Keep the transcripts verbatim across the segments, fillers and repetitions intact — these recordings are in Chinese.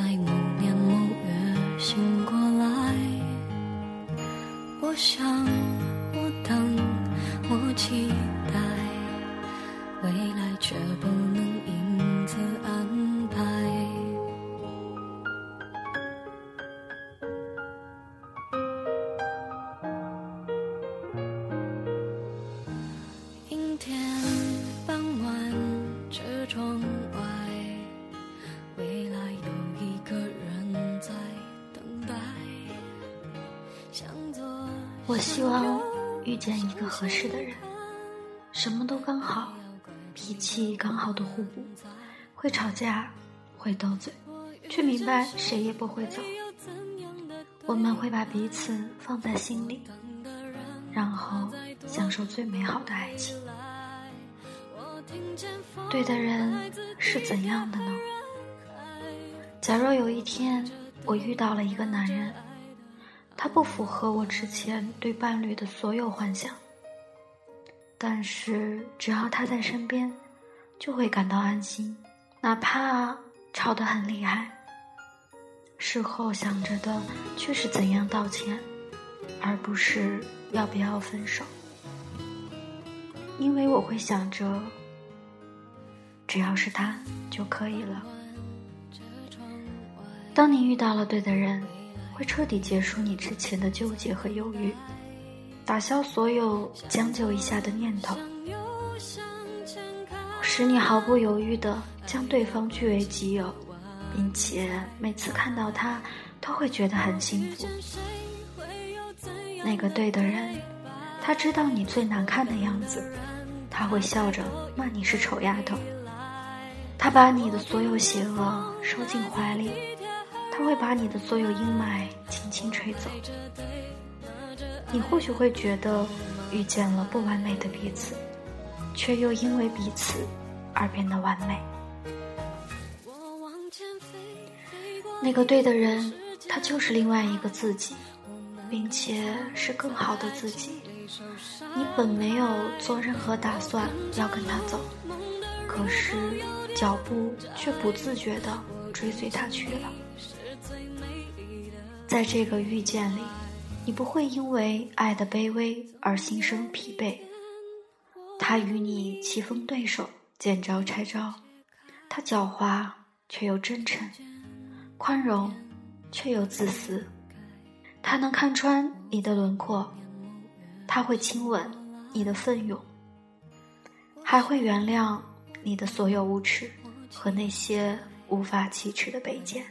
某年某月醒过来，我想我等我期待，未来却不能因此安排。阴天傍晚，车窗外，未来有一个人在等待。 我希望遇见一个合适的人，什么都刚好，脾气刚好的互补，会吵架，会斗嘴，却明白谁也不会走。我们会把彼此放在心里，然后享受最美好的爱情。对的人是怎样的呢？假若有一天我遇到了一个男人，他不符合我之前对伴侣的所有幻想，但是只要他在身边，就会感到安心，哪怕吵得很厉害，事后想着的却是怎样道歉，而不是要不要分手。因为我会想着，只要是他就可以了。当你遇到了对的人，会彻底结束你之前的纠结和犹豫，打消所有将就一下的念头，使你毫不犹豫地将对方据为己有，并且每次看到他都会觉得很幸福。那个对的人，他知道你最难看的样子，他会笑着骂你是丑丫头，他把你的所有邪恶收进怀里，他会把你的所有阴霾轻轻吹走。你或许会觉得遇见了不完美的彼此，却又因为彼此而变得完美。那个对的人，他就是另外一个自己，并且是更好的自己。你本没有做任何打算要跟他走，可是脚步却不自觉地追随他去了。在这个遇见里，你不会因为爱的卑微而心生疲惫。他与你棋逢对手，见招拆招，他狡猾却又真诚，宽容却又自私。他能看穿你的轮廓，他会亲吻你的奋勇，还会原谅你的所有无耻和那些无法启齿的卑贱。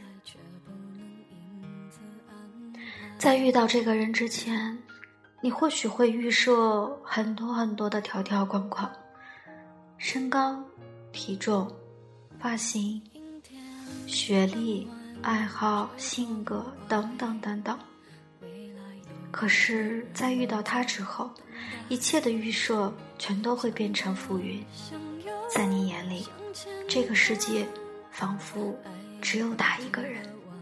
在遇到这个人之前，你或许会预设很多很多的条条框框，身高、体重、发型、学历、爱好、性格等等等等。可是在遇到他之后，一切的预设全都会变成浮云。在你眼里，这个世界仿佛只有他一个人。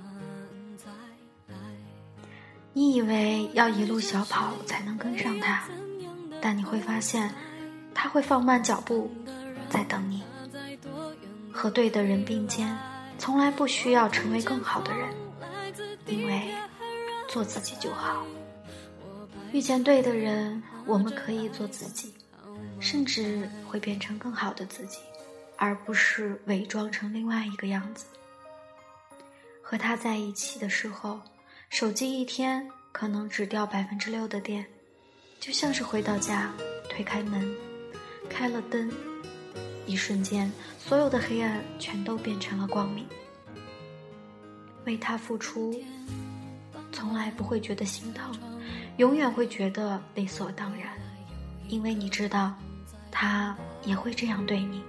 你以为要一路小跑才能跟上他，但你会发现他会放慢脚步在等你。和对的人并肩，从来不需要成为更好的人，因为做自己就好。遇见对的人，我们可以做自己，甚至会变成更好的自己，而不是伪装成另外一个样子。和他在一起的时候，手机一天可能只掉百分之六的电，就像是回到家，推开门，开了灯，一瞬间，所有的黑暗全都变成了光明。为他付出，从来不会觉得心疼，永远会觉得理所当然，因为你知道，他也会这样对你。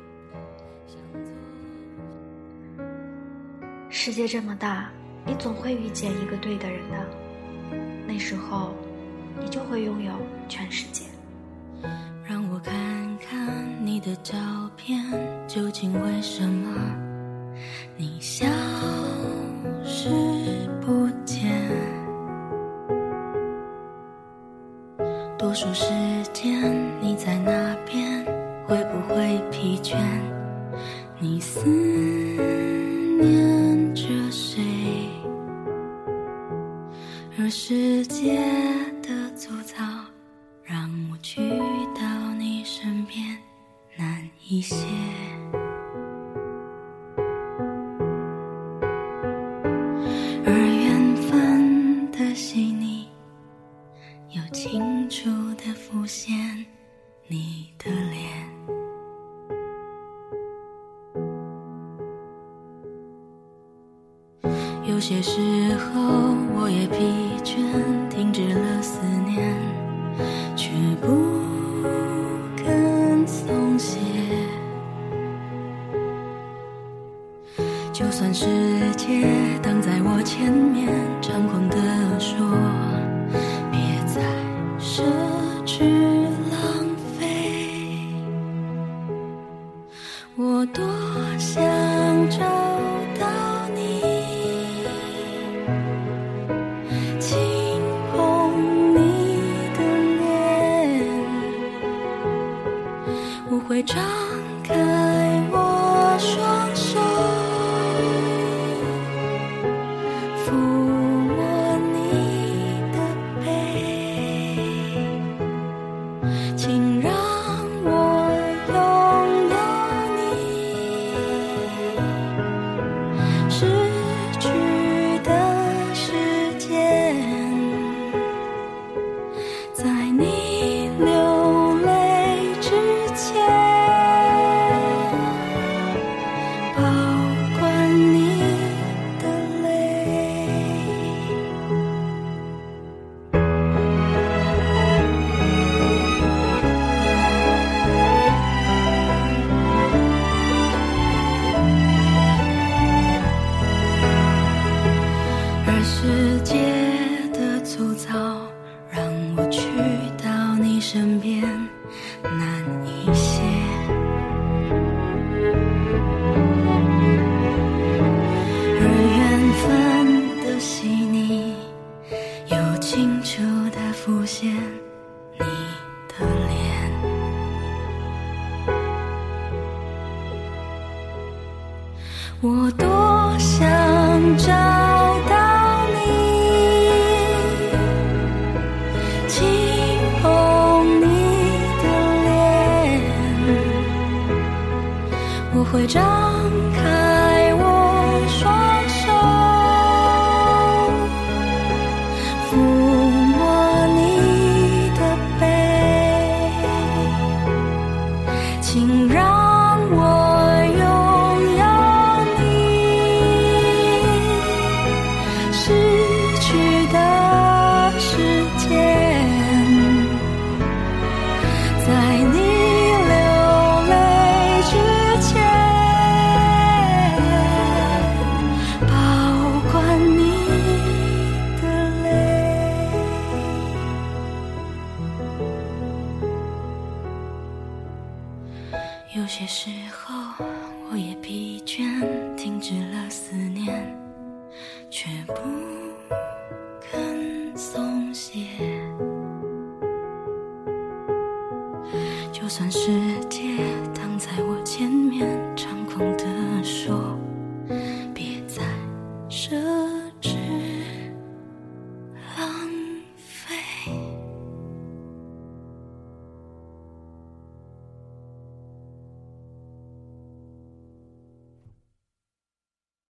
世界这么大，你总会遇见一个对的人的，那时候你就会拥有全世界。 让我看看你的照片，究竟为什么你消失不见？多数时间你在那边，会不会疲倦？你思念着谁？ 世界的粗糙让我去到你身边难一些，而缘分的细腻又清楚地浮现你的脸。有些时候我也疲倦，停止了思念，却不肯松懈。就算世界挡在我前面，猖狂地说别再奢侈浪费，我多想找到你，轻碰你的脸，我会张开我双手，抚摸你的背，请让我拥有你，失去的时间，在你流泪之前，保管你的泪。而世界的粗糙让我去到你身边难一些，而缘分的细腻又清楚地浮现你的脸。我多想找到你，轻碰你的脸，我会张开我双手，抚摸你的背，请让我拥有你，失去的时间，在你流泪之前，保管你的泪。有些时候我也疲倦，停止了思念，却不肯松懈。就算世界挡在我前面，猖狂地说